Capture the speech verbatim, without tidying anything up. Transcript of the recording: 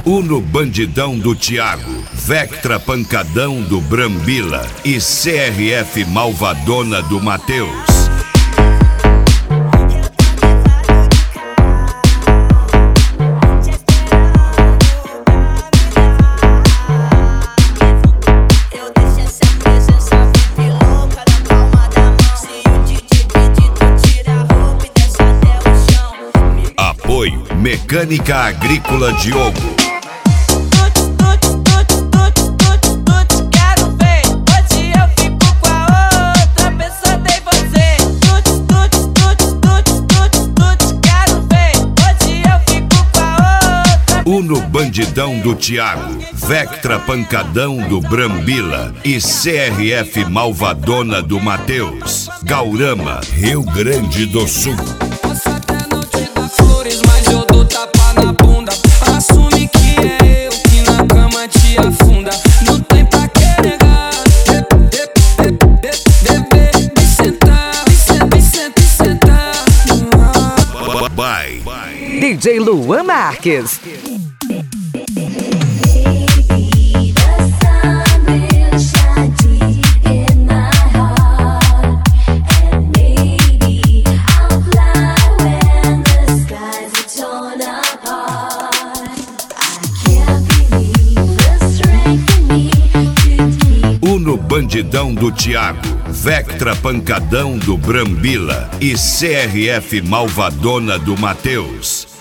Uno Bandidão do Thiago, Vectra Pancadão do Brambila e C R F Malvadona do Matheus. Apoio Mecânica Agrícola Diogo. Quero ver, hoje eu fico com a outra, pensando em você. Quero ver, hoje eu fico com a outra. Uno Bandidão do Thiago, Vectra Pancadão do Brambila e C R F Malvadona do Matheus. Gaurama, Rio Grande do Sul. Mas eu dou tapa na bunda. Assume que é eu que na cama te afunda. Não tem pra que negar. Bebê, me sentar, me sentar, me sentar, me sentar. Bye. D J Luan Marques. Uno Bandidão do Thiago, Vectra Pancadão do Brambila e C R F Malvadona do Matheus.